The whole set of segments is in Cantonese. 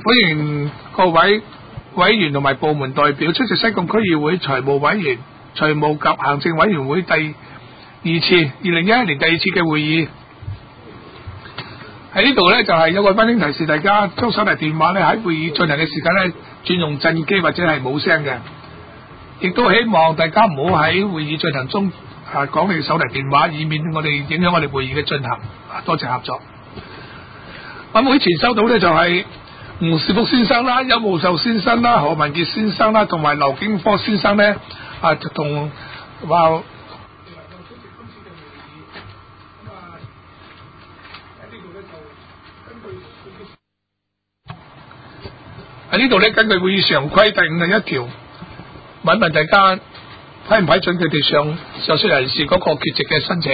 歡迎各位委員同埋部門代表出席西貢區議會財務委員、財務及行政委員會2021年第二次嘅會議。喺呢度呢，就係有個溫馨提示，大家將手提電話呢喺會議進行嘅時間呢轉用震機或者係冇聲嘅，亦都希望大家唔好喺會議進行中講你手提電話，以免我哋影響我哋會議嘅進行。多謝合作。咁會前收到呢，就係吳士福先生啦、邱慕秀先生啦、何文傑先生啦，同埋劉景科先生呢，同話喺呢度呢，根據會議常規第51條，問大家批唔批准佢哋上述人士嗰個缺席嘅申請。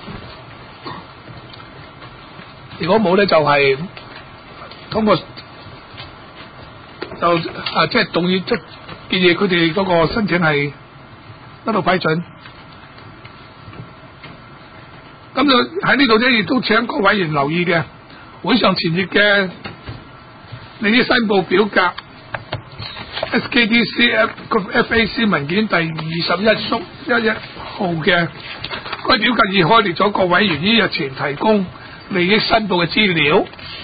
如果冇呢，就係通過就即係動議，即係建議佢哋嗰個申請係得到批准。咁就喺呢度呢，亦都請各委員留意嘅會上前列嘅利益申報表格 SKDCFAC 文件第21/11號嘅，該表格已開列咗各委員於日前提供利益申報嘅資料。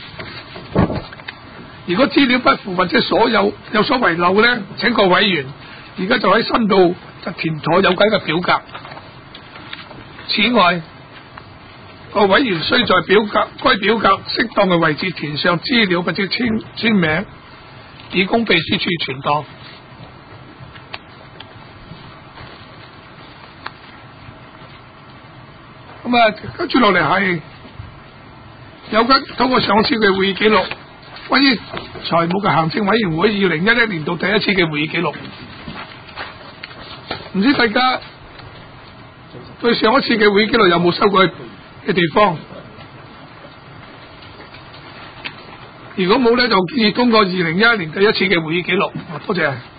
如果資料不符或者有所遺漏呢，請各委員而家就喺申報就填妥有關嘅表格。此外，各委員須在該表格適當嘅位置填上資料或者簽名，以供秘書處存檔。跟住落嚟係有關通過上次嘅會議記錄，關於財務嘅行政委員會2011年度第一次嘅會議記錄。唔知大家對上一次嘅會議記錄有冇修改嘅地方？如果冇呢，就建議通過2011年第一次嘅會議記錄。多謝。